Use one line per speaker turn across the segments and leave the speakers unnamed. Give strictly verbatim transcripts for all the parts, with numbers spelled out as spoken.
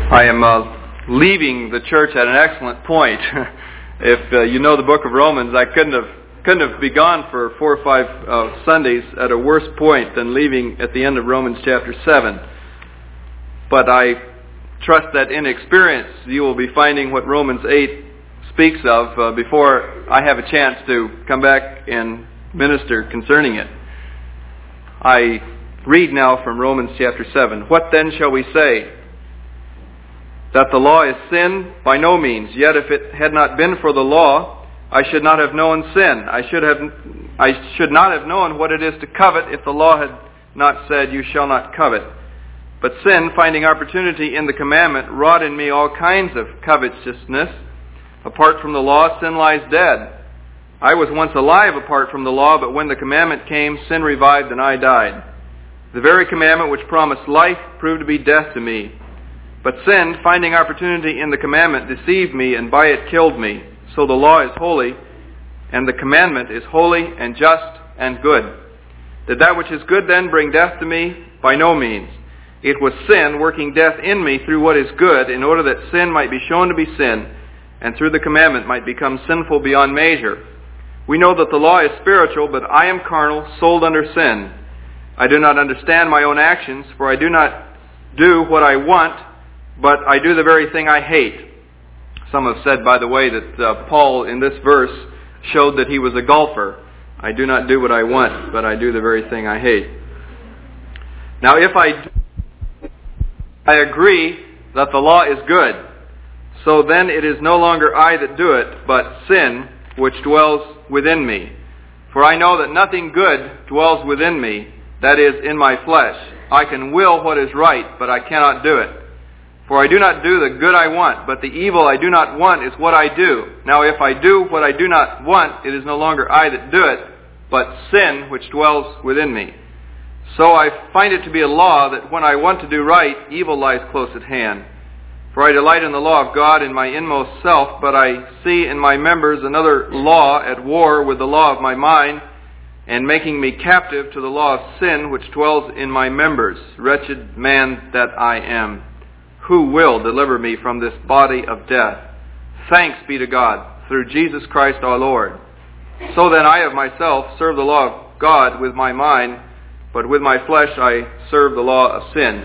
I am uh, leaving the church at an excellent point. If uh, you know the book of Romans, I couldn't have couldn't have begun for four or five uh, Sundays at a worse point than leaving at the end of Romans chapter seven. But I trust that in experience you will be finding what Romans eight speaks of uh, before I have a chance to come back and minister concerning it. I read now from Romans chapter seven. What then shall we say? That the law is sin? By no means. Yet if it had not been for the law, I should not have known sin. I should have, I should not have known what it is to covet if the law had not said, you shall not covet. But sin, finding opportunity in the commandment, wrought in me all kinds of covetousness. Apart from the law, sin lies dead. I was once alive apart from the law, but when the commandment came, sin revived and I died. The very commandment which promised life proved to be death to me. But sin, finding opportunity in the commandment, deceived me, and by it killed me. So the law is holy, and the commandment is holy and just and good. Did that which is good then bring death to me? By no means. It was sin working death in me through what is good, in order that sin might be shown to be sin, and through the commandment might become sinful beyond measure. We know that the law is spiritual, but I am carnal, sold under sin. I do not understand my own actions, for I do not do what I want, but I do the very thing I hate. Some have said, by the way, that uh, Paul in this verse showed that he was a golfer. I do not do what I want, but I do the very thing I hate. Now, if I do, I agree that the law is good, so then it is no longer I that do it, but sin which dwells within me. For I know that nothing good dwells within me, that is, in my flesh. I can will what is right, but I cannot do it. For I do not do the good I want, but the evil I do not want is what I do. Now if I do what I do not want, it is no longer I that do it, but sin which dwells within me. So I find it to be a law that when I want to do right, evil lies close at hand. For I delight in the law of God in my inmost self, but I see in my members another law at war with the law of my mind, and making me captive to the law of sin which dwells in my members. Wretched man that I am! Who will deliver me from this body of death? Thanks be to God, through Jesus Christ our Lord. So then I of myself serve the law of God with my mind, but with my flesh I serve the law of sin.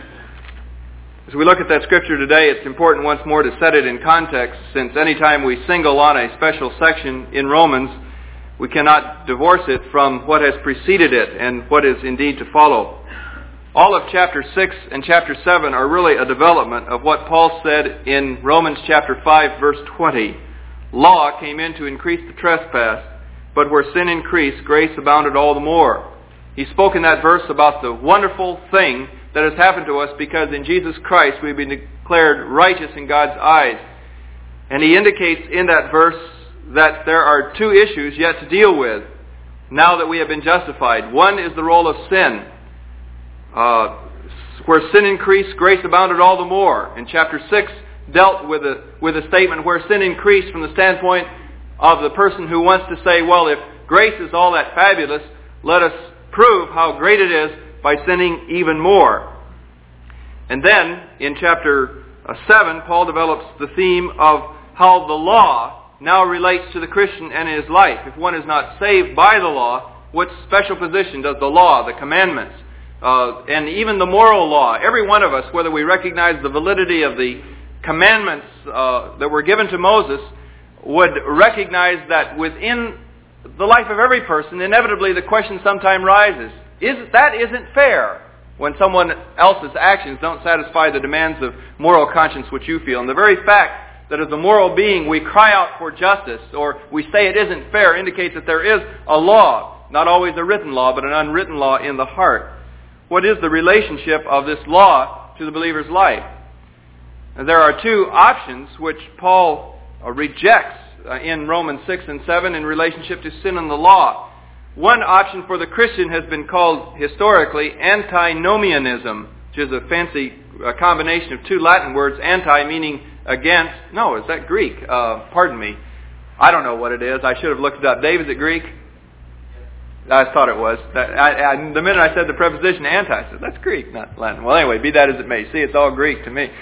As we look at that scripture today, it's important once more to set it in context, since any time we single on a special section in Romans, we cannot divorce it from what has preceded it and what is indeed to follow. All of chapter six and chapter seven are really a development of what Paul said in Romans chapter five, verse twenty. Law came in to increase the trespass, but where sin increased, grace abounded all the more. He spoke in that verse about the wonderful thing that has happened to us because in Jesus Christ we've been declared righteous in God's eyes. And he indicates in that verse that there are two issues yet to deal with now that we have been justified. One is the role of sin. Uh, where sin increased, grace abounded all the more. And chapter six dealt with a, with a statement where sin increased from the standpoint of the person who wants to say, well, if grace is all that fabulous, let us prove how great it is by sinning even more. And then, in chapter seven, Paul develops the theme of how the law now relates to the Christian and his life. If one is not saved by the law, what special position does the law, the commandments, Uh, and even the moral law, every one of us, whether we recognize the validity of the commandments uh, that were given to Moses, would recognize that within the life of every person, inevitably the question sometime rises, is that isn't fair when someone else's actions don't satisfy the demands of moral conscience which you feel. And the very fact that as a moral being we cry out for justice, or we say it isn't fair, indicates that there is a law, not always a written law, but an unwritten law in the heart. What is the relationship of this law to the believer's life? And there are two options which Paul uh, rejects uh, in Romans six and seven in relationship to sin and the law. One option for the Christian has been called historically antinomianism, which is a fancy uh, combination of two Latin words, anti meaning against. No, is that Greek? Uh, pardon me. I don't know what it is. I should have looked it up. Dave, is it Greek? I thought it was. I, I, the minute I said the preposition anti, I said, that's Greek, not Latin. Well, anyway, be that as it may. See, it's all Greek to me.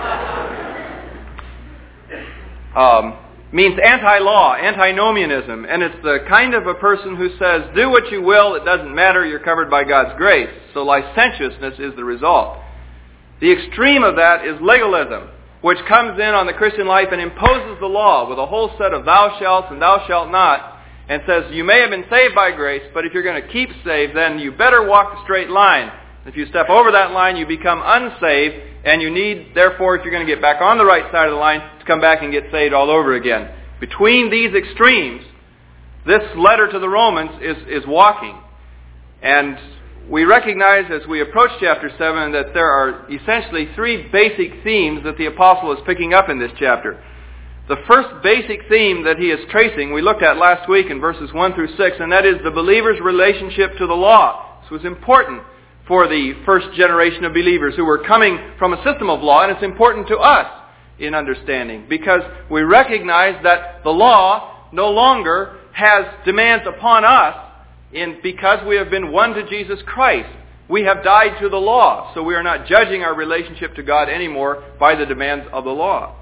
Um, means anti-law, antinomianism, and it's the kind of a person who says, do what you will, it doesn't matter, you're covered by God's grace. So licentiousness is the result. The extreme of that is legalism, which comes in on the Christian life and imposes the law with a whole set of thou shalt and thou shalt not, and says you may have been saved by grace, but if you're going to keep saved, then you better walk the straight line. If you step over that line, you become unsaved, and you need, therefore, if you're going to get back on the right side of the line, to come back and get saved all over again. Between these extremes, this letter to the Romans is, is walking. And we recognize as we approach chapter seven that there are essentially three basic themes that the apostle is picking up in this chapter. The first basic theme that he is tracing, we looked at last week in verses one through six, and that is the believer's relationship to the law. This was important for the first generation of believers who were coming from a system of law, and it's important to us in understanding, because we recognize that the law no longer has demands upon us in, because we have been won to Jesus Christ. We have died to the law, so we are not judging our relationship to God anymore by the demands of the law.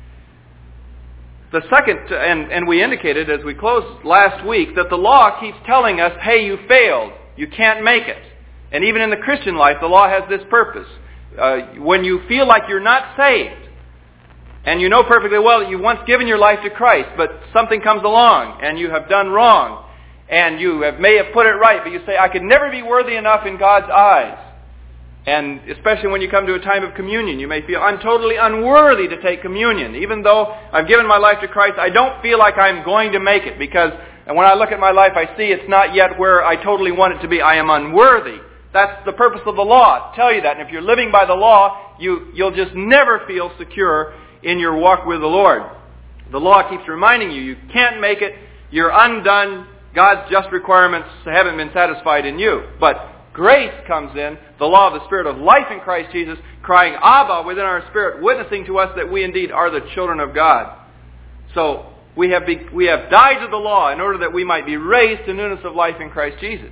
The second, and, and we indicated as we closed last week, that the law keeps telling us, hey, you failed. You can't make it. And even in the Christian life, the law has this purpose. Uh, when you feel like you're not saved, and you know perfectly well that you've once given your life to Christ, but something comes along, and you have done wrong, and you have, may have put it right, but you say, I could never be worthy enough in God's eyes. And especially when you come to a time of communion, you may feel, I'm totally unworthy to take communion. Even though I've given my life to Christ, I don't feel like I'm going to make it, because when I look at my life, I see it's not yet where I totally want it to be. I am unworthy. That's the purpose of the law, to tell you that. And if you're living by the law, you, you'll just never feel secure in your walk with the Lord. The law keeps reminding you, you can't make it, you're undone, God's just requirements haven't been satisfied in you. But grace comes in, the law of the Spirit of life in Christ Jesus, crying, Abba, within our spirit, witnessing to us that we indeed are the children of God. So we have be, we have died to the law in order that we might be raised to newness of life in Christ Jesus.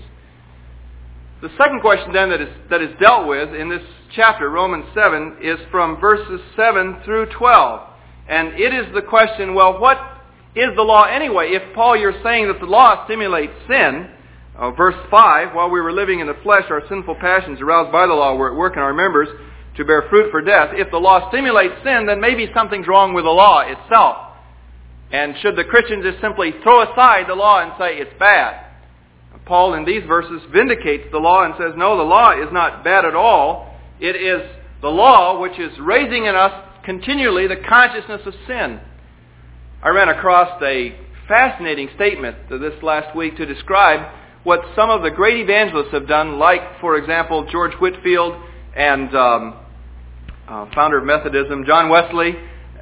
The second question then that is, that is dealt with in this chapter, Romans seven, is from verses seven through twelve. And it is the question, well, what is the law anyway? If, Paul, you're saying that the law stimulates sin, Uh, verse five, while we were living in the flesh, our sinful passions aroused by the law were at work in our members to bear fruit for death. If the law stimulates sin, then maybe something's wrong with the law itself. And should the Christian just simply throw aside the law and say it's bad? Paul in these verses vindicates the law and says, no, the law is not bad at all. It is the law which is raising in us continually the consciousness of sin. I ran across a fascinating statement this last week to describe what some of the great evangelists have done, like, for example, George Whitefield and um, uh, founder of Methodism, John Wesley,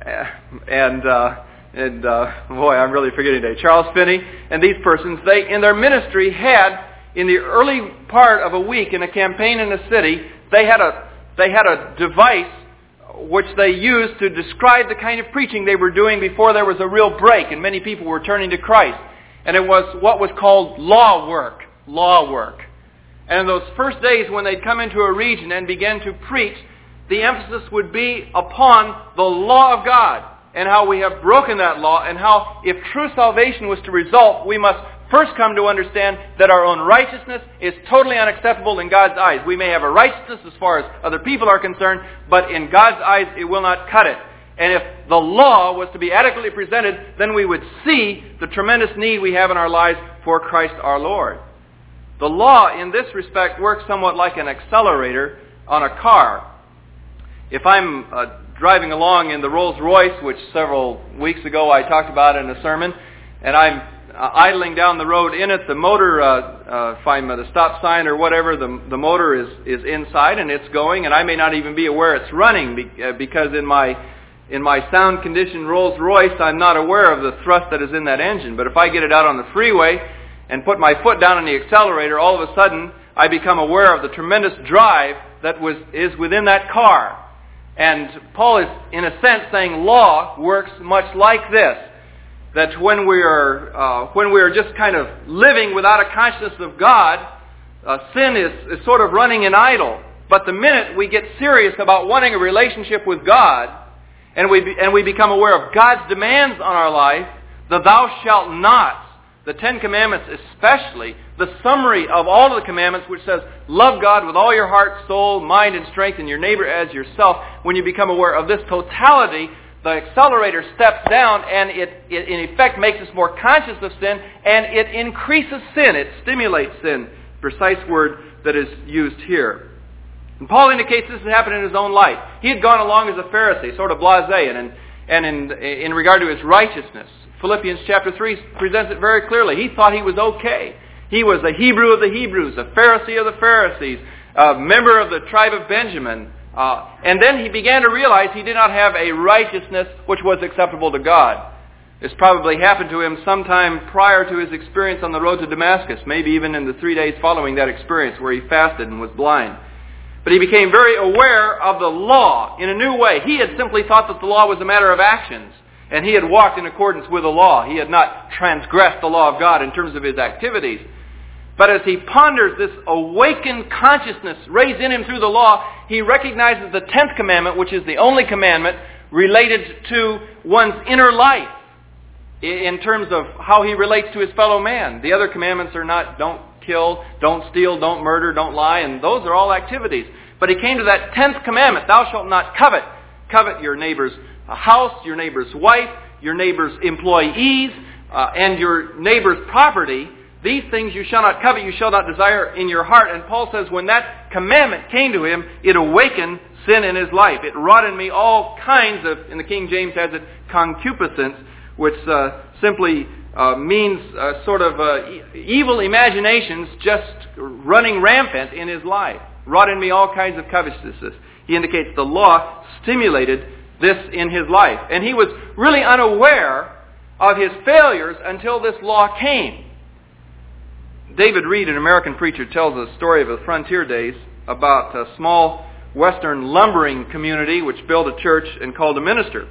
and, uh, and uh, boy, I'm really forgetting today, Charles Finney, and these persons, they, in their ministry, had, in the early part of a week in a campaign in a city, they had a, they had a device which they used to describe the kind of preaching they were doing before there was a real break and many people were turning to Christ. And it was what was called law work. Law work. And in those first days when they'd come into a region and begin to preach, the emphasis would be upon the law of God and how we have broken that law and how if true salvation was to result, we must first come to understand that our own righteousness is totally unacceptable in God's eyes. We may have a righteousness as far as other people are concerned, but in God's eyes it will not cut it. And if the law was to be adequately presented, then we would see the tremendous need we have in our lives for Christ our Lord. The law in this respect works somewhat like an accelerator on a car. If I'm uh, driving along in the Rolls Royce, which several weeks ago I talked about in a sermon, and I'm uh, idling down the road in it, the motor, uh, uh, if I'm at a stop sign or whatever, the, the motor is, is inside and it's going, and I may not even be aware it's running be, uh, because in my In my sound conditioned Rolls Royce, I'm not aware of the thrust that is in that engine. But if I get it out on the freeway and put my foot down on the accelerator, all of a sudden I become aware of the tremendous drive that was is within that car. And Paul is, in a sense, saying law works much like this. that when we are uh, when we are just kind of living without a consciousness of God, uh, sin is, is sort of running in idle. But the minute we get serious about wanting a relationship with God, and we be, and we become aware of God's demands on our life, the thou shalt nots, the Ten Commandments especially, the summary of all of the commandments which says, love God with all your heart, soul, mind, and strength, and your neighbor as yourself. When you become aware of this totality, the accelerator steps down, and it, it in effect makes us more conscious of sin, and it increases sin. It stimulates sin, precise word that is used here. And Paul indicates this has happened in his own life. He had gone along as a Pharisee, sort of blasé, and, and in, in regard to his righteousness. Philippians chapter three presents it very clearly. He thought he was okay. He was a Hebrew of the Hebrews, a Pharisee of the Pharisees, a member of the tribe of Benjamin. Uh, and then he began to realize he did not have a righteousness which was acceptable to God. This probably happened to him sometime prior to his experience on the road to Damascus, maybe even in the three days following that experience where he fasted and was blind. But he became very aware of the law in a new way. He had simply thought that the law was a matter of actions, and he had walked in accordance with the law. He had not transgressed the law of God in terms of his activities. But as he ponders this awakened consciousness raised in him through the law, he recognizes the tenth commandment, which is the only commandment related to one's inner life in terms of how he relates to his fellow man. The other commandments are not don't kill, don't steal, don't murder, don't lie, and those are all activities. But he came to that tenth commandment, thou shalt not covet. Covet your neighbor's house, your neighbor's wife, your neighbor's employees, uh, and your neighbor's property. These things you shall not covet, you shall not desire in your heart. And Paul says when that commandment came to him, it awakened sin in his life. It wrought in me all kinds of, in the King James has it, concupiscence, which uh, simply uh, means uh, sort of uh, e- evil imaginations just running rampant in his life. Wrought in me all kinds of covetousness. He indicates the law stimulated this in his life. And he was really unaware of his failures until this law came. David Reed, an American preacher, tells a story of the frontier days about a small western lumbering community which built a church and called a minister.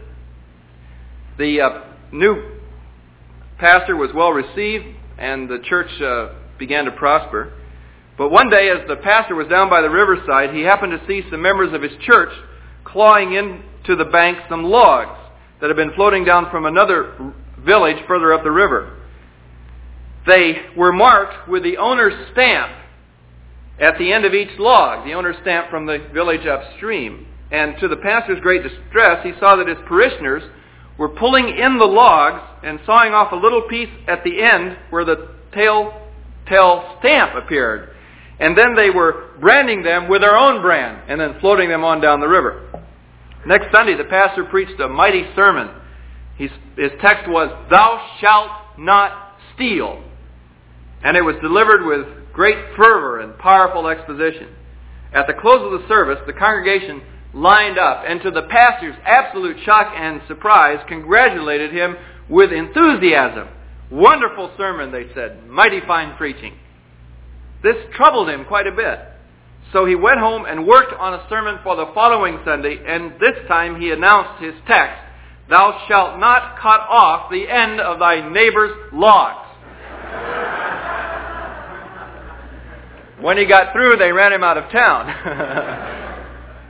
The uh, new pastor was well received, and the church uh, began to prosper. But one day, as the pastor was down by the riverside, he happened to see some members of his church clawing into the bank some logs that had been floating down from another village further up the river. They were marked with the owner's stamp at the end of each log, the owner's stamp from the village upstream. And to the pastor's great distress, he saw that his parishioners were pulling in the logs and sawing off a little piece at the end where the telltale stamp appeared. And then they were branding them with their own brand and then floating them on down the river. Next Sunday, the pastor preached a mighty sermon. His, his text was, thou shalt not steal. And it was delivered with great fervor and powerful exposition. At the close of the service, the congregation lined up, and to the pastor's absolute shock and surprise, congratulated him with enthusiasm. Wonderful sermon, they said. Mighty fine preaching. This troubled him quite a bit. So he went home and worked on a sermon for the following Sunday, and this time he announced his text, thou shalt not cut off the end of thy neighbor's logs. When he got through, they ran him out of town.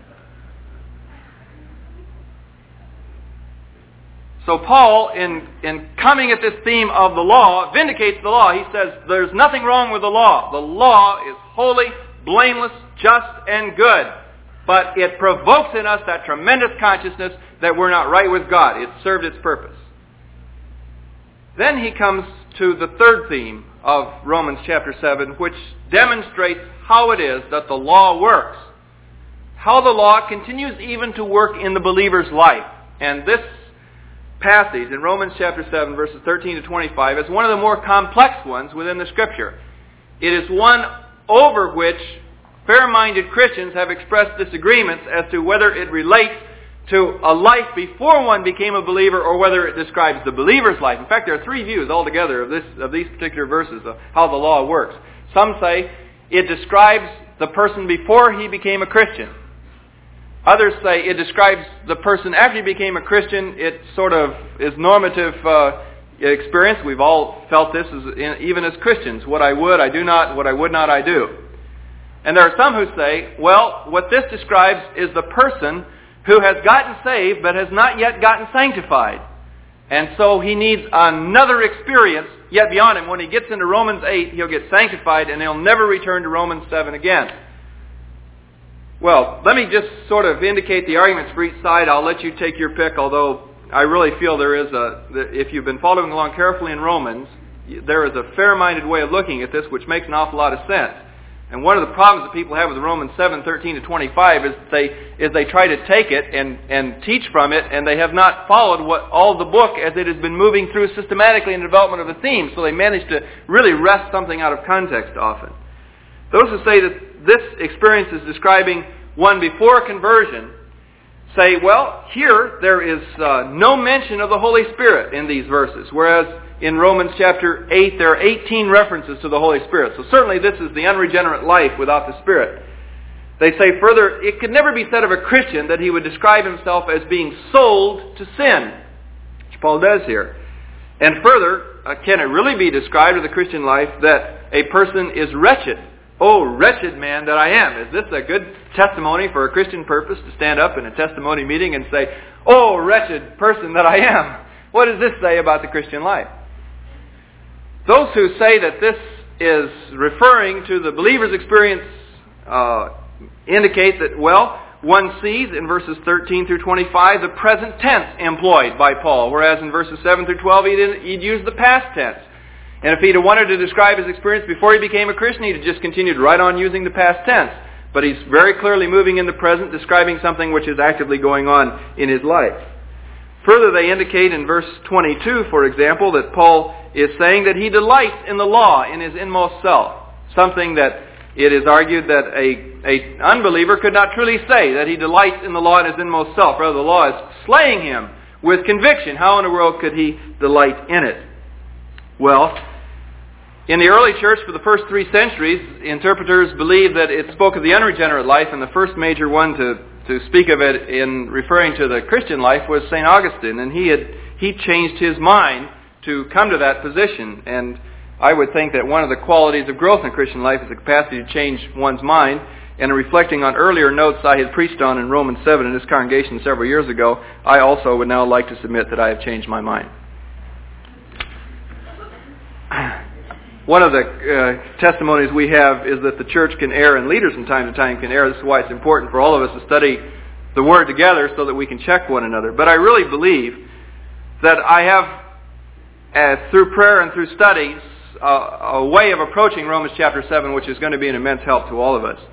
So Paul, in, in coming at this theme of the law, vindicates the law. He says, there's nothing wrong with the law. The law is holy, blameless, just, and good. But it provokes in us that tremendous consciousness that we're not right with God. It served its purpose. Then he comes to the third theme of Romans chapter seven, which demonstrates how it is that the law works. How the law continues even to work in the believer's life. And this passage in Romans chapter seven, verses thirteen to twenty-five, is one of the more complex ones within the Scripture. It is one over which fair-minded Christians have expressed disagreements as to whether it relates to a life before one became a believer or whether it describes the believer's life. In fact, there are three views altogether of this of these particular verses of how the law works. Some say it describes the person before he became a Christian. Others say it describes the person after he became a Christian. It sort of is normative. Uh, experience. We've all felt this as, even as Christians. What I would, I do not. What I would not, I do. And there are some who say, well, what this describes is the person who has gotten saved but has not yet gotten sanctified. And so he needs another experience yet beyond him. When he gets into Romans eight, he'll get sanctified and he'll never return to Romans seven again. Well, let me just sort of indicate the arguments for each side. I'll let you take your pick, although I really feel there is a, if you've been following along carefully in Romans, there is a fair-minded way of looking at this which makes an awful lot of sense. And one of the problems that people have with Romans seven, thirteen to twenty-five is they is they try to take it and, and teach from it, and they have not followed what all the book as it has been moving through systematically in the development of the theme, so they manage to really wrest something out of context often. Those who say that this experience is describing one before conversion say, well, here there is uh, no mention of the Holy Spirit in these verses, whereas in Romans chapter eight, there are eighteen references to the Holy Spirit. So certainly this is the unregenerate life without the Spirit. They say further, it could never be said of a Christian that he would describe himself as being sold to sin, which Paul does here. And further, uh, can it really be described of the Christian life that a person is wretched? Oh, wretched man that I am. Is this a good testimony for a Christian purpose to stand up in a testimony meeting and say, oh, wretched person that I am? What does this say about the Christian life? Those who say that this is referring to the believer's experience uh, indicate that, well, one sees in verses thirteen through twenty-five the present tense employed by Paul, whereas in verses seven through twelve he'd, he'd use the past tense. And if he'd have wanted to describe his experience before he became a Christian, he'd have just continued right on using the past tense. But he's very clearly moving in the present, describing something which is actively going on in his life. Further, they indicate in verse twenty-two, for example, that Paul is saying that he delights in the law in his inmost self. Something that it is argued that a, a unbeliever could not truly say, that he delights in the law in his inmost self. Rather, the law is slaying him with conviction. How in the world could he delight in it? Well, in the early church for the first three centuries, interpreters believed that it spoke of the unregenerate life, and the first major one to, to speak of it in referring to the Christian life was Saint Augustine, and he had he changed his mind to come to that position. And I would think that one of the qualities of growth in Christian life is the capacity to change one's mind. And reflecting on earlier notes I had preached on in Romans seven in this congregation several years ago, I also would now like to submit that I have changed my mind. One of the uh, testimonies we have is that the church can err, and leaders from time to time can err. This is why it's important for all of us to study the Word together so that we can check one another. But I really believe that I have, uh, through prayer and through studies, uh, a way of approaching Romans chapter seven which is going to be an immense help to all of us.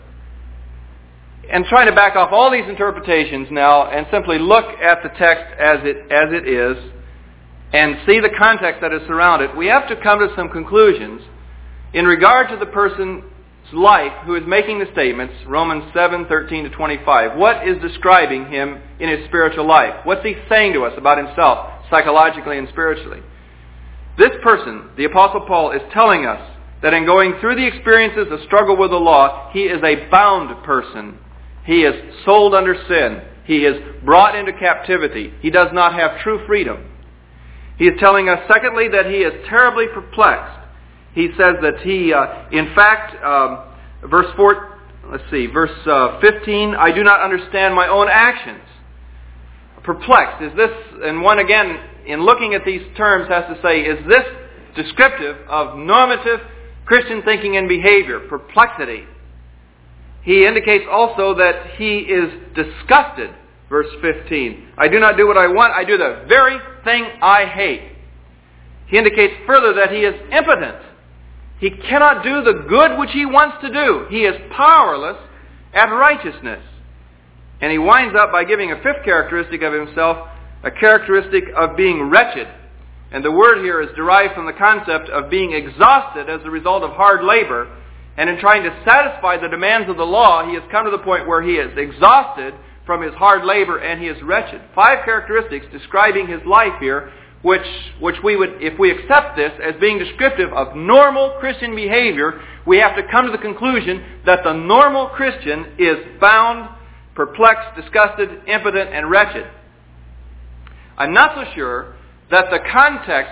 And trying to back off all these interpretations now and simply look at the text as it as it is and see the context that is surrounded, we have to come to some conclusions in regard to the person's life who is making the statements, Romans seven, thirteen to twenty-five. What is describing him in his spiritual life? What's he saying to us about himself, psychologically and spiritually? This person, the Apostle Paul, is telling us that in going through the experiences of struggle with the law, he is a bound person. He is sold under sin. He is brought into captivity. He does not have true freedom. He is telling us, secondly, that he is terribly perplexed. He says that he, uh, in fact, um, verse four, let's see, verse uh, fifteen, I do not understand my own actions. Perplexed. Is this, and one again, in looking at these terms, has to say, is this descriptive of normative Christian thinking and behavior? Perplexity. He indicates also that he is disgusted. Verse fifteen, I do not do what I want, I do the very thing I hate. He indicates further that he is impotent. He cannot do the good which he wants to do. He is powerless at righteousness. And he winds up by giving a fifth characteristic of himself, a characteristic of being wretched. And the word here is derived from the concept of being exhausted as a result of hard labor. And in trying to satisfy the demands of the law, he has come to the point where he is exhausted from his hard labor and he is wretched. Five characteristics describing his life here, which which we would, if we accept this as being descriptive of normal Christian behavior, we have to come to the conclusion that the normal Christian is bound, perplexed, disgusted, impotent, and wretched. I'm not so sure that the context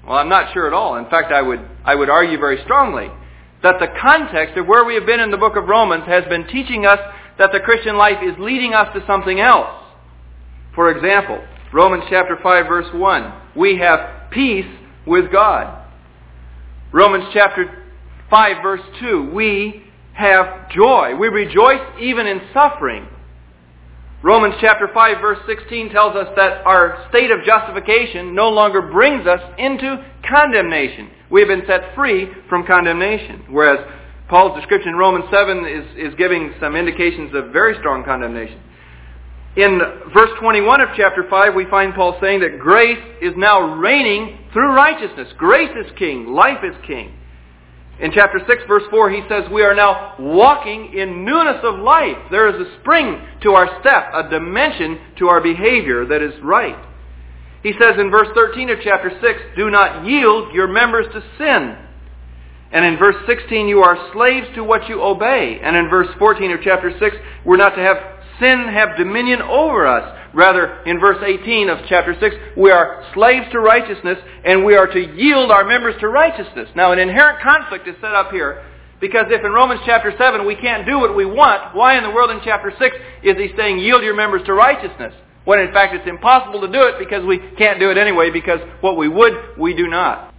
Well, I'm not sure at all. In fact, I would I would argue very strongly that the context of where we have been in the book of Romans has been teaching us that the Christian life is leading us to something else. For example, Romans chapter five, verse one, we have peace with God. Romans chapter five, verse two, we have joy. We rejoice even in suffering. Romans chapter five, verse sixteen tells us that our state of justification no longer brings us into condemnation. We have been set free from condemnation. Whereas Paul's description in Romans seven is, is giving some indications of very strong condemnation. In verse twenty-one of chapter five, we find Paul saying that grace is now reigning through righteousness. Grace is king. Life is king. In chapter six, verse four, he says we are now walking in newness of life. There is a spring to our step, a dimension to our behavior that is right. He says in verse thirteen of chapter six, do not yield your members to sin. And in verse sixteen, you are slaves to what you obey. And in verse fourteen of chapter six, we're not to have sin have dominion over us. Rather, in verse eighteen of chapter six, we are slaves to righteousness, and we are to yield our members to righteousness. Now, an inherent conflict is set up here, because if in Romans chapter seven we can't do what we want, why in the world in chapter six is he saying, yield your members to righteousness? When in fact it's impossible to do it because we can't do it anyway, because what we would, we do not.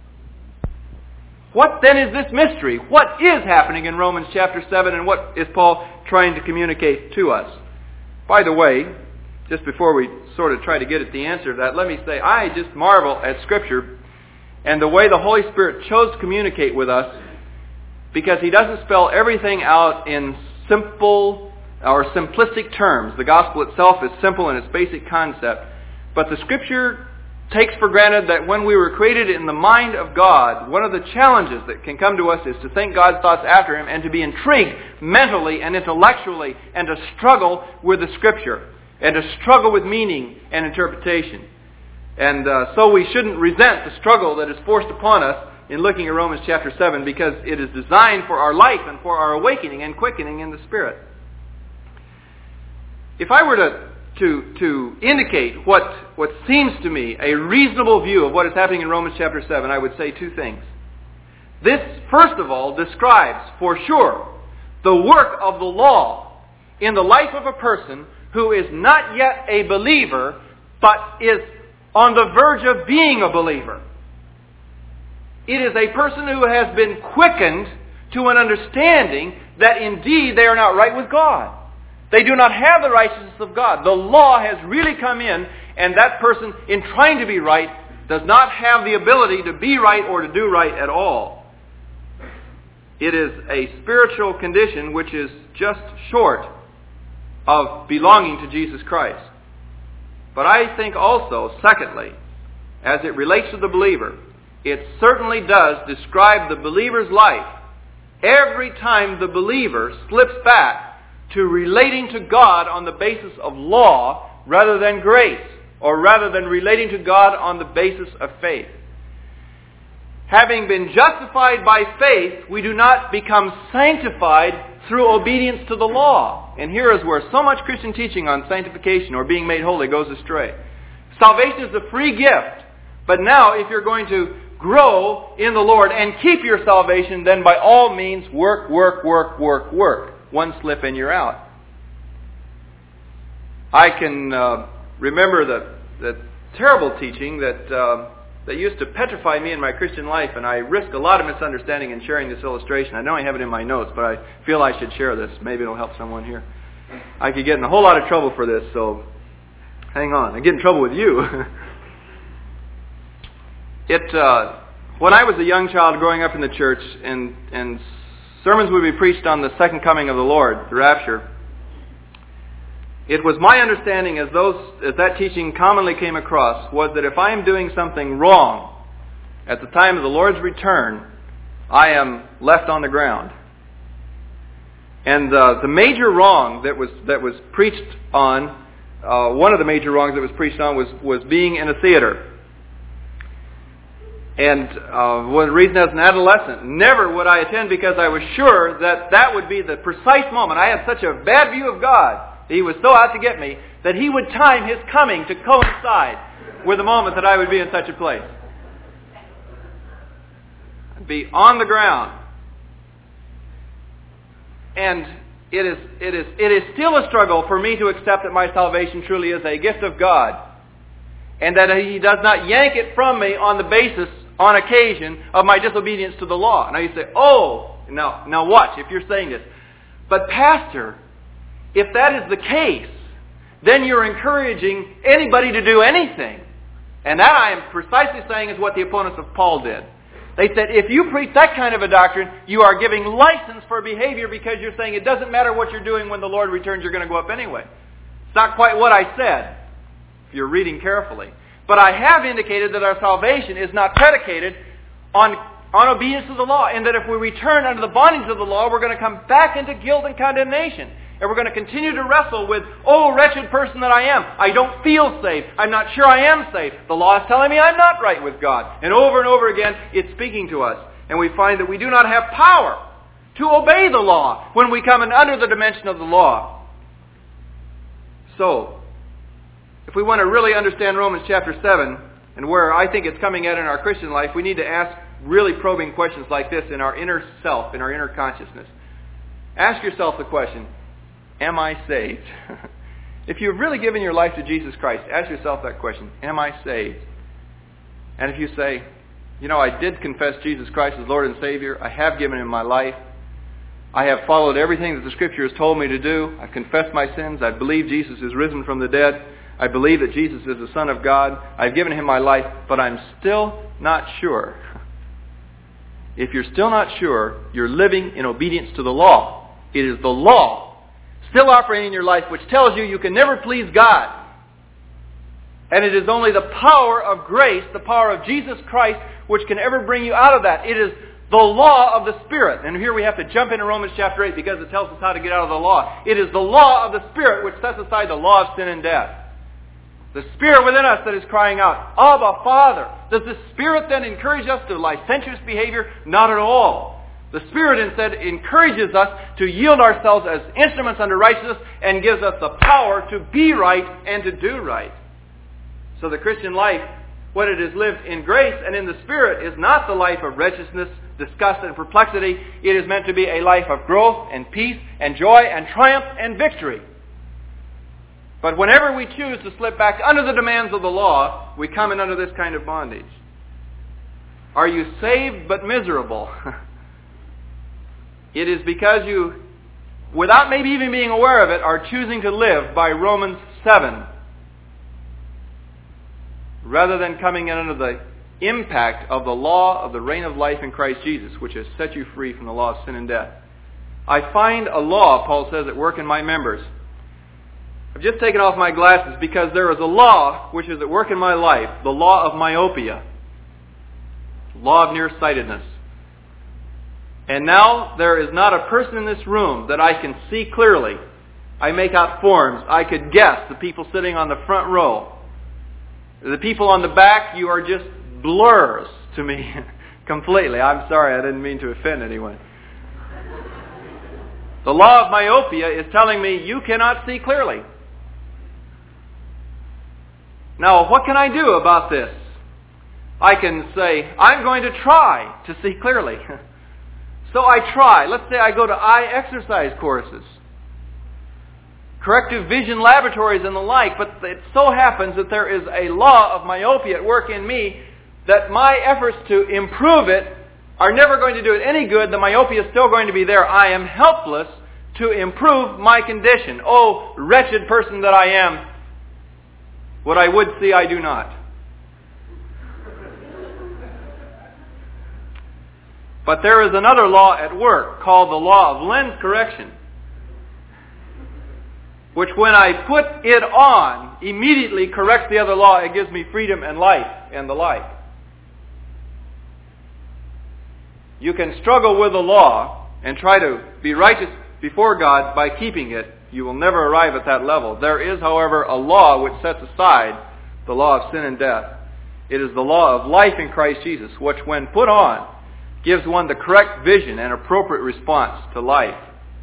What then is this mystery? What is happening in Romans chapter seven, and what is Paul trying to communicate to us? By the way, just before we sort of try to get at the answer to that, let me say I just marvel at Scripture and the way the Holy Spirit chose to communicate with us, because He doesn't spell everything out in simple or simplistic terms. The gospel itself is simple in its basic concept, but the Scripture takes for granted that when we were created in the mind of God, one of the challenges that can come to us is to think God's thoughts after Him and to be intrigued mentally and intellectually and to struggle with the Scripture and to struggle with meaning and interpretation. And uh, so we shouldn't resent the struggle that is forced upon us in looking at Romans chapter seven, because it is designed for our life and for our awakening and quickening in the Spirit. If I were to To, to indicate what, what seems to me a reasonable view of what is happening in Romans chapter seven, I would say two things. This, first of all, describes for sure the work of the law in the life of a person who is not yet a believer, but is on the verge of being a believer. It is a person who has been quickened to an understanding that indeed they are not right with God. They do not have the righteousness of God. The law has really come in, and that person, in trying to be right, does not have the ability to be right or to do right at all. It is a spiritual condition which is just short of belonging to Jesus Christ. But I think also, secondly, as it relates to the believer, it certainly does describe the believer's life every time the believer slips back to relating to God on the basis of law rather than grace, or rather than relating to God on the basis of faith. Having been justified by faith, we do not become sanctified through obedience to the law. And here is where so much Christian teaching on sanctification or being made holy goes astray. Salvation is a free gift, but now if you're going to grow in the Lord and keep your salvation, then by all means work, work, work, work, work. One slip and you're out. I can uh, remember the, the terrible teaching that uh, that used to petrify me in my Christian life, and I risk a lot of misunderstanding in sharing this illustration. I know I have it in my notes, but I feel I should share this. Maybe it'll help someone here. I could get in a whole lot of trouble for this, so hang on. I get in trouble with you. it uh, when I was a young child growing up in the church, and and sermons would be preached on the second coming of the Lord, the rapture. It was my understanding, as those as that teaching commonly came across, was that if I am doing something wrong at the time of the Lord's return, I am left on the ground. And uh, the major wrong that was that was preached on, uh, one of the major wrongs that was preached on was was being in a theater. And uh, one reason, as an adolescent, never would I attend, because I was sure that that would be the precise moment. I had such a bad view of God, He was so out to get me, that He would time His coming to coincide with the moment that I would be in such a place. be on the ground. And it is, it is, it is still a struggle for me to accept that my salvation truly is a gift of God, and that He does not yank it from me on the basis, on occasion, of my disobedience to the law. Now you say, oh, now, now watch, if you're saying this. But Pastor, if that is the case, then you're encouraging anybody to do anything. And that I am precisely saying is what the opponents of Paul did. They said, if you preach that kind of a doctrine, you are giving license for behavior because you're saying it doesn't matter what you're doing when the Lord returns, you're going to go up anyway. It's not quite what I said, if you're reading carefully. But I have indicated that our salvation is not predicated on, on obedience to the law, and that if we return under the bondage of the law, we're going to come back into guilt and condemnation. And we're going to continue to wrestle with, oh, wretched person that I am. I don't feel safe. I'm not sure I am safe. The law is telling me I'm not right with God. And over and over again, it's speaking to us. And we find that we do not have power to obey the law when we come in under the dimension of the law. So, if we want to really understand Romans chapter seven, and where I think it's coming at in our Christian life, we need to ask really probing questions like this in our inner self, in our inner consciousness. Ask yourself the question, am I saved? If you've really given your life to Jesus Christ, ask yourself that question, am I saved? And if you say, you know, I did confess Jesus Christ as Lord and Savior, I have given Him my life, I have followed everything that the Scripture has told me to do, I've confessed my sins, I believe Jesus is risen from the dead, I believe that Jesus is the Son of God, I've given Him my life, but I'm still not sure. If you're still not sure, you're living in obedience to the law. It is the law still operating in your life which tells you you can never please God. And it is only the power of grace, the power of Jesus Christ, which can ever bring you out of that. It is the law of the Spirit. And here we have to jump into Romans chapter eight because it tells us how to get out of the law. It is the law of the Spirit which sets aside the law of sin and death. The Spirit within us that is crying out, Abba, Father. Does the Spirit then encourage us to licentious behavior? Not at all. The Spirit instead encourages us to yield ourselves as instruments unto righteousness and gives us the power to be right and to do right. So the Christian life, when it is lived in grace and in the Spirit, is not the life of wretchedness, disgust, and perplexity. It is meant to be a life of growth and peace and joy and triumph and victory. But whenever we choose to slip back under the demands of the law, we come in under this kind of bondage. Are you saved but miserable? It is because you, without maybe even being aware of it, are choosing to live by Romans seven, rather than coming in under the impact of the law of the reign of life in Christ Jesus, which has set you free from the law of sin and death. I find a law, Paul says, at work in my members. I've just taken off my glasses because there is a law which is at work in my life, the law of myopia, law of nearsightedness. And now there is not a person in this room that I can see clearly. I make out forms. I could guess the people sitting on the front row. The people on the back, you are just blurs to me completely. I'm sorry, I didn't mean to offend anyone. The law of myopia is telling me you cannot see clearly. Now, what can I do about this? I can say, I'm going to try to see clearly. So I try. Let's say I go to eye exercise courses, corrective vision laboratories and the like, but it so happens that there is a law of myopia at work in me that my efforts to improve it are never going to do it any good. The myopia is still going to be there. I am helpless to improve my condition. Oh, wretched person that I am, what I would see I do not. But there is another law at work called the law of lens correction, which when I put it on, immediately corrects the other law. It gives me freedom and life and the like. You can struggle with the law and try to be righteous before God by keeping it. You will never arrive at that level. There is, however, a law which sets aside the law of sin and death. It is the law of life in Christ Jesus, which when put on, gives one the correct vision and appropriate response to life.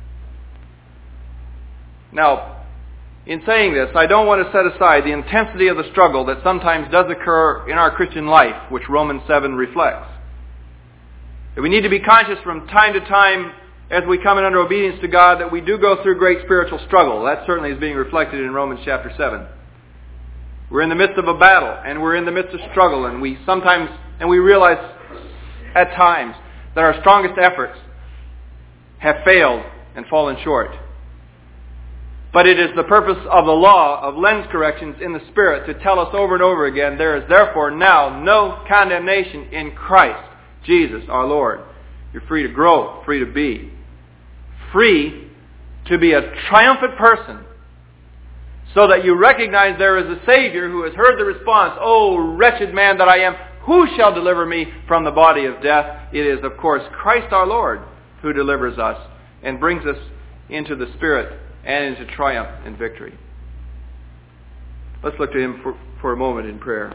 Now, in saying this, I don't want to set aside the intensity of the struggle that sometimes does occur in our Christian life, which Romans seven reflects. That we need to be conscious from time to time as we come in under obedience to God that we do go through great spiritual struggle. That certainly is being reflected in Romans chapter seven. We're in the midst of a battle, and we're in the midst of struggle, and we sometimes, and we realize at times that our strongest efforts have failed and fallen short. But it is the purpose of the law of lens corrections in the Spirit to tell us over and over again, there is therefore now no condemnation in Christ Jesus our Lord. You're free to grow, free to be. Free to be a triumphant person, so that you recognize there is a Savior who has heard the response, "Oh, wretched man that I am, who shall deliver me from the body of death?" It is, of course, Christ our Lord who delivers us and brings us into the Spirit and into triumph and victory. Let's look to Him for, for a moment in prayer.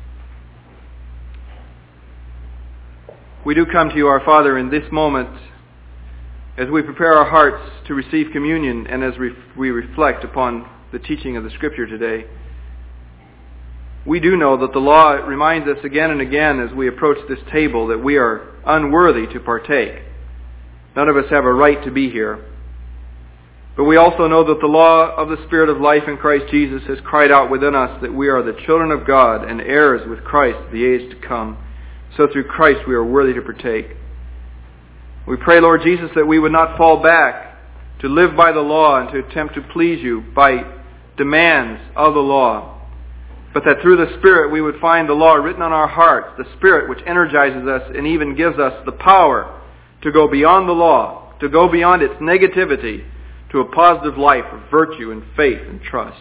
We do come to you, our Father, in this moment as we prepare our hearts to receive communion and as we, we reflect upon the teaching of the Scripture today. We do know that the law reminds us again and again as we approach this table that we are unworthy to partake. None of us have a right to be here. But we also know that the law of the Spirit of life in Christ Jesus has cried out within us that we are the children of God and heirs with Christ the age to come. So through Christ we are worthy to partake. We pray, Lord Jesus, that we would not fall back to live by the law and to attempt to please you by demands of the law, but that through the Spirit we would find the law written on our hearts, the Spirit which energizes us and even gives us the power to go beyond the law, to go beyond its negativity, to a positive life of virtue and faith and trust.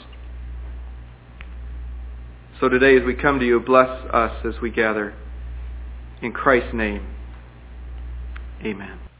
So today as we come to you, bless us as we gather. In Christ's name, amen.